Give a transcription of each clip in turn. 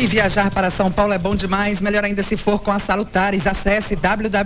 E viajar para São Paulo é bom demais, melhor ainda se for com a Salutares. Acesse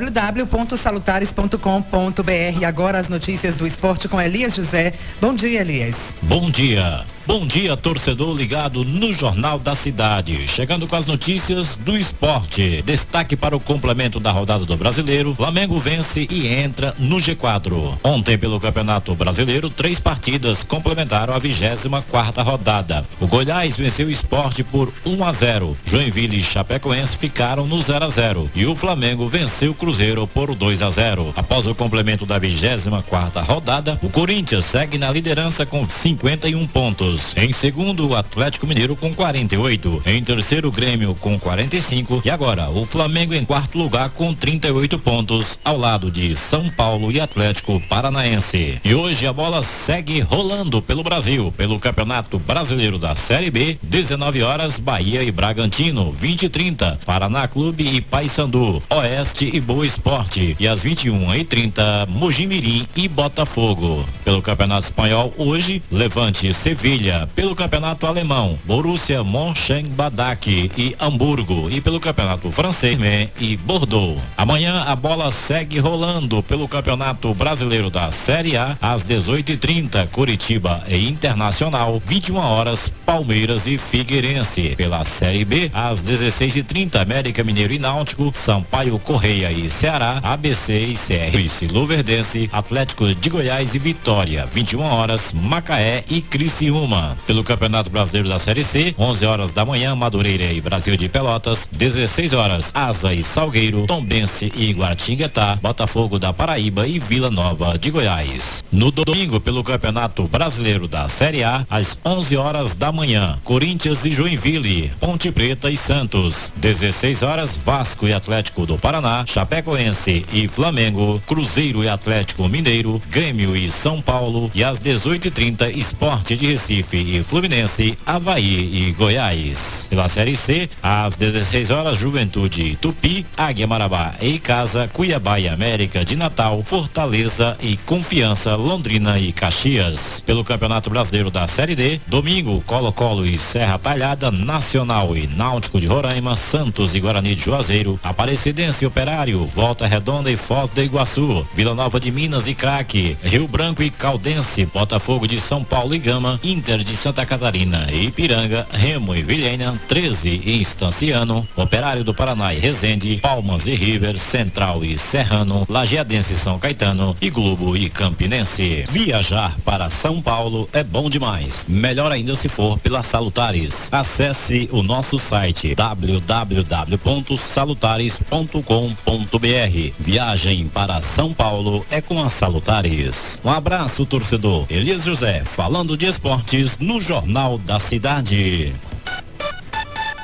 www.salutares.com.br. Agora as notícias do esporte com Elias José. Bom dia, Elias. Bom dia. Bom dia, torcedor ligado no Jornal da Cidade. Chegando com as notícias do esporte. Destaque para o complemento da rodada do Brasileiro. Flamengo vence e entra no G4. Ontem, pelo Campeonato Brasileiro, 3 partidas complementaram a 24ª rodada. O Goiás venceu o Sport por 1-0. Joinville e Chapecoense ficaram no 0-0. E o Flamengo venceu o Cruzeiro por 2-0. Após o complemento da 24ª rodada, o Corinthians segue na liderança com 51 pontos. Em segundo, o Atlético Mineiro com 48. Em terceiro, o Grêmio com 45. E agora, o Flamengo em quarto lugar com 38 pontos, ao lado de São Paulo e Atlético Paranaense. E hoje a bola segue rolando pelo Brasil, pelo Campeonato Brasileiro da Série B. 19 horas, Bahia e Bragantino. 20h30, Paraná Clube e Paysandu. Oeste e Boa Esporte. E às 21h30, Mojimirim e Botafogo. Pelo Campeonato Espanhol, hoje, Levante e Sevilha. Pelo Campeonato Alemão, Borussia Mönchengladbach e Hamburgo. E pelo Campeonato Francês, e Bordeaux. Amanhã a bola segue rolando pelo Campeonato Brasileiro da Série A. Às 18h30, Curitiba e Internacional. 21 horas, Palmeiras e Figueirense. Pela Série B, às 16h30, América Mineiro e Náutico, Sampaio Correia e Ceará, ABC e CR Luverdense, Atlético de Goiás e Vitória. 21 horas, Macaé e Criciúma. Pelo Campeonato Brasileiro da Série C, 11 horas da manhã, Madureira e Brasil de Pelotas. 16 horas, Asa e Salgueiro, Tombense e Guaratinguetá, Botafogo da Paraíba e Vila Nova de Goiás. No domingo, pelo Campeonato Brasileiro da Série A, às 11 horas da manhã, Corinthians e Joinville, Ponte Preta e Santos. 16 horas, Vasco e Atlético do Paraná, Chapecoense e Flamengo, Cruzeiro e Atlético Mineiro, Grêmio e São Paulo. E às 18h30, Sport de Recife e Fluminense, Avaí e Goiás. Pela Série C, às 16 horas, Juventude, Tupi, Águia Marabá e Casa, Cuiabá e América de Natal, Fortaleza e Confiança, Londrina e Caxias. Pelo Campeonato Brasileiro da Série D, domingo, Colo-Colo e Serra Talhada, Nacional e Náutico de Roraima, Santos e Guarani de Juazeiro, Aparecidense e Operário, Volta Redonda e Foz do Iguaçu, Vila Nova de Minas e Craque, Rio Branco e Caldense, Botafogo de São Paulo e Gama, Inter de Santa Catarina e Ipiranga, Remo e Vilhena, 13 e Estanciano, Operário do Paraná e Resende, Palmas e River, Central e Serrano, Lajeadense e São Caetano e Globo e Campinense. Viajar para São Paulo é bom demais, melhor ainda se for pela Salutares. Acesse o nosso site www.salutares.com.br. Viagem para São Paulo é com a Salutares. Um abraço, torcedor. Elias José, falando de esportes no Jornal da Cidade.